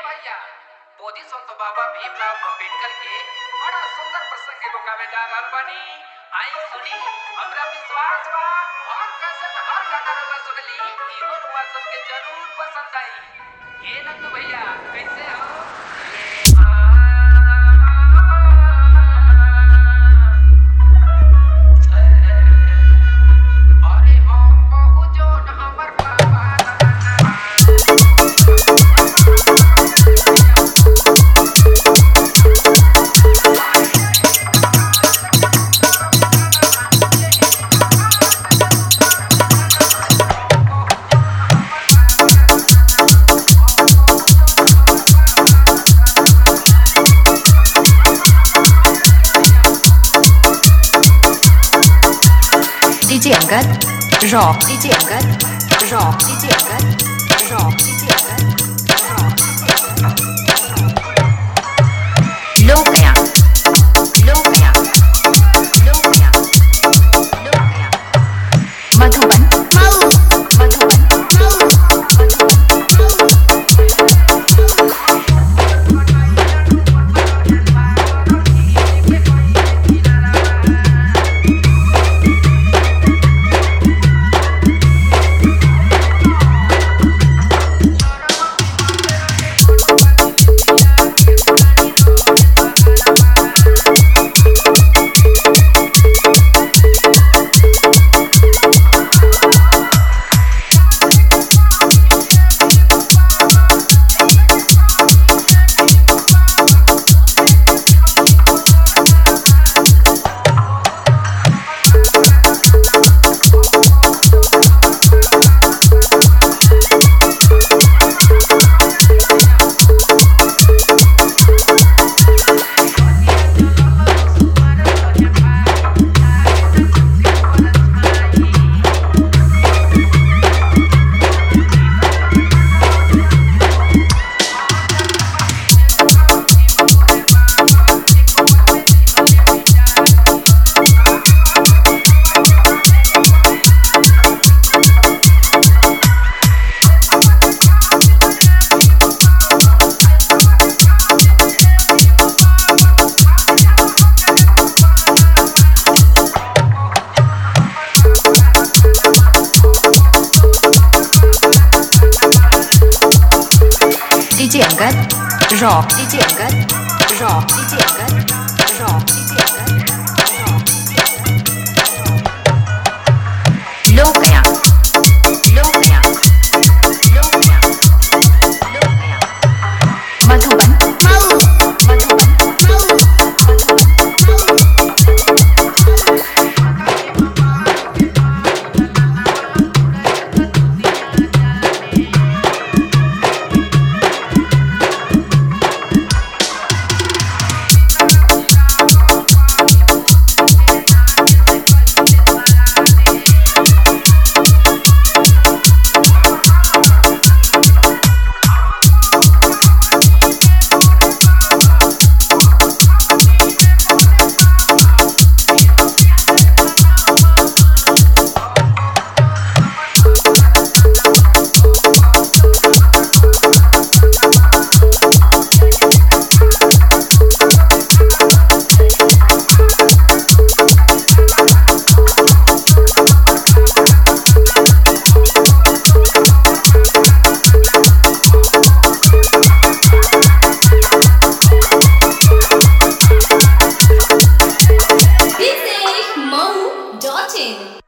भैया बोधिसत्व बाबा भीमराव अंबेडकर के बड़ा सुंदर प्रसंग एगो गावे जा रहल बानी। आई सुनी, हमरा विश्वास बा हर कैसेट हर गाना रउआ सुनली इहो रउआ सबके जरूर पसंद आई। ए नंदू भैया कैसे हो? अरे हम बहुत जोन हमर बाबा DJ Angad, Rock, DJ Angad, Rock, DJ Angad, Rock, DJ Angad, Rock, Low gaya, low gaya, low gaya, low gaya. Madhuban, Madhuban, DJ Angad, Rock, DJ Angad, Rock, DJ Angad, Rock, DJ Angad, Rock. Low gaya, low gaya, low gaya, low gaya. Madhuban, Madhuban, This is Mo.in